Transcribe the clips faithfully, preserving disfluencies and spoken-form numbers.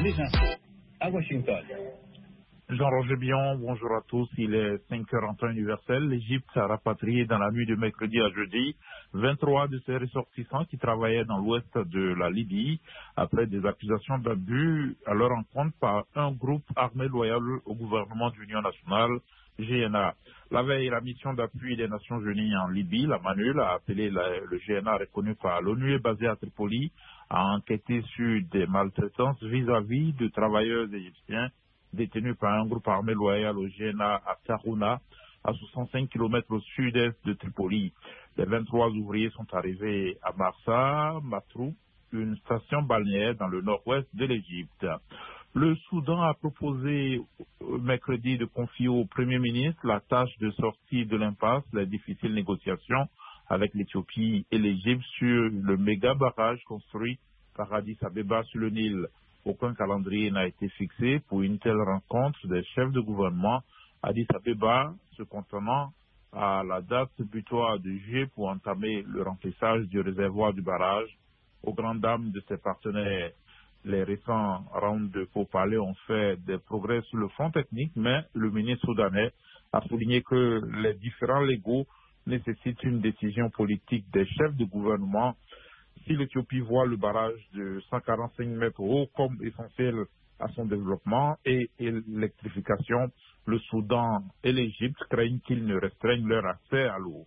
Les infos à Washington. Jean-Roger Bion, bonjour à tous. Il est cinq heures en temps universel. L'Égypte a rapatrié dans la nuit de mercredi à jeudi vingt-trois de ses ressortissants qui travaillaient dans l'ouest de la Libye après des accusations d'abus à leur encontre par un groupe armé loyal au gouvernement d'Union nationale, G N A. La veille, la mission d'appui des Nations Unies en Libye, la MANUL, a appelé la, le G N A reconnu par l'ONU et basé à Tripoli, à enquêter sur des maltraitances vis-à-vis de travailleurs égyptiens détenus par un groupe armé loyal au G N A à Sarouna, à soixante-cinq kilomètres au sud-est de Tripoli. Les vingt-trois ouvriers sont arrivés à Marsa, Matrou, une station balnéaire dans le nord-ouest de l'Égypte. Le Soudan a proposé mercredi de confier au Premier ministre la tâche de sortie de l'impasse, les difficiles négociations avec l'Éthiopie et l'Égypte sur le méga barrage construit par Addis Abeba sur le Nil. Aucun calendrier n'a été fixé pour une telle rencontre des chefs de gouvernement. Addis Abeba se contenant à la date butoir de juillet pour entamer le remplissage du réservoir du barrage. Aux grandes dames de ses partenaires, les récents rounds de pourparlers ont fait des progrès sur le front technique, mais le ministre soudanais a souligné que les différents légaux nécessitent une décision politique des chefs de gouvernement. Si l'Éthiopie voit le barrage de cent quarante-cinq mètres haut comme essentiel à son développement et l'électrification, le Soudan et l'Égypte craignent qu'ils ne restreignent leur accès à l'eau.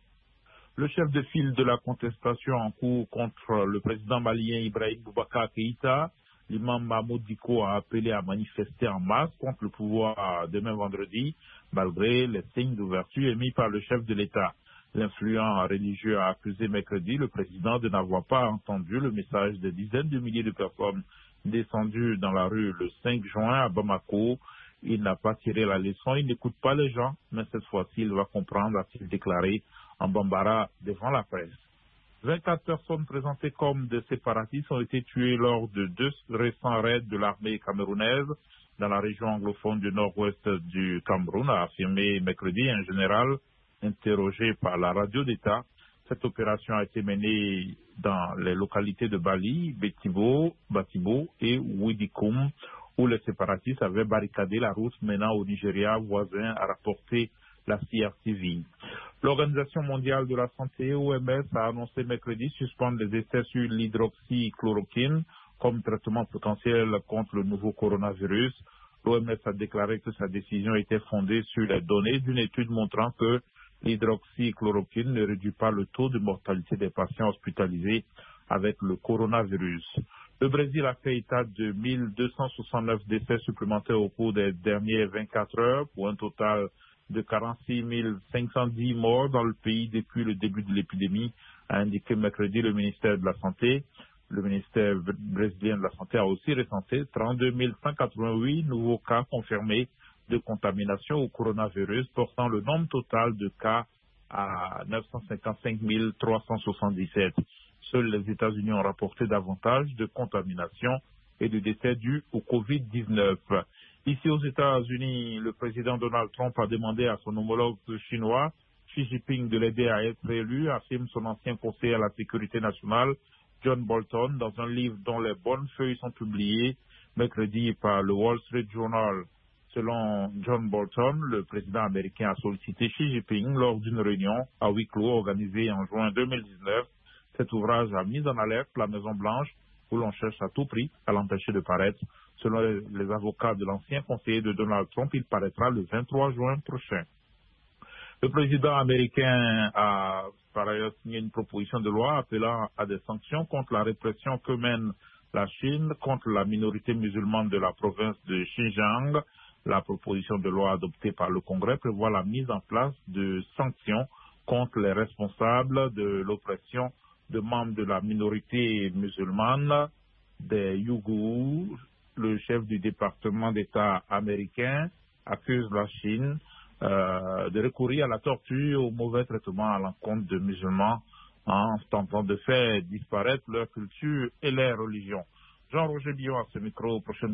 Le chef de file de la contestation en cours contre le président malien Ibrahim Boubacar Keïta, l'imam Mahmoud Dicko, a appelé à manifester en masse contre le pouvoir demain vendredi, malgré les signes d'ouverture émis par le chef de l'État. L'influent religieux a accusé mercredi le président de n'avoir pas entendu le message des dizaines de milliers de personnes descendues dans la rue le cinq juin à Bamako. Il n'a pas tiré la leçon, il n'écoute pas les gens, mais cette fois-ci, il va comprendre, a-t-il déclaré en Bambara devant la presse. vingt-quatre personnes présentées comme des séparatistes ont été tuées lors de deux récents raids de l'armée camerounaise dans la région anglophone du nord-ouest du Cameroun, a affirmé mercredi un général interrogé par la radio d'État. Cette opération a été menée dans les localités de Bali, Betibo, Batibo et Widikum, où les séparatistes avaient barricadé la route menant au Nigeria voisin, a rapporté la C R T V. L'Organisation mondiale de la santé, O M S, a annoncé mercredi suspendre les essais sur l'hydroxychloroquine comme traitement potentiel contre le nouveau coronavirus. L'O M S a déclaré que sa décision était fondée sur les données d'une étude montrant que l'hydroxychloroquine ne réduit pas le taux de mortalité des patients hospitalisés avec le coronavirus. Le Brésil a fait état de mille deux cent soixante-neuf décès supplémentaires au cours des dernières vingt-quatre heures pour un total de quarante-six mille cinq cent dix morts dans le pays depuis le début de l'épidémie, a indiqué mercredi le ministère de la Santé. Le ministère brésilien de la Santé a aussi recensé trente-deux mille cent quatre-vingt-huit nouveaux cas confirmés de contamination au coronavirus, portant le nombre total de cas à neuf cent cinquante-cinq mille trois cent soixante-dix-sept. Seuls les États-Unis ont rapporté davantage de contamination et de décès dus au covid dix-neuf. Ici aux États-Unis, le président Donald Trump a demandé à son homologue chinois, Xi Jinping, de l'aider à être élu, affirme son ancien conseiller à la sécurité nationale, John Bolton, dans un livre dont les bonnes feuilles sont publiées mercredi par le Wall Street Journal. Selon John Bolton, le président américain a sollicité Xi Jinping lors d'une réunion à huis clos organisée en juin deux mille dix-neuf. Cet ouvrage a mis en alerte la Maison-Blanche, où l'on cherche à tout prix à l'empêcher de paraître. Selon les avocats de l'ancien conseiller de Donald Trump, il paraîtra le vingt-trois juin prochain. Le président américain a par ailleurs signé une proposition de loi appelant à des sanctions contre la répression que mène la Chine contre la minorité musulmane de la province de Xinjiang. La proposition de loi adoptée par le Congrès prévoit la mise en place de sanctions contre les responsables de l'oppression de membres de la minorité musulmane des Ouïghours. Le chef du département d'État américain accuse la Chine euh, de recourir à la torture et au mauvais traitement à l'encontre de musulmans en tentant de faire disparaître leur culture et leur religion. Jean-Roger Bion à ce micro, prochaine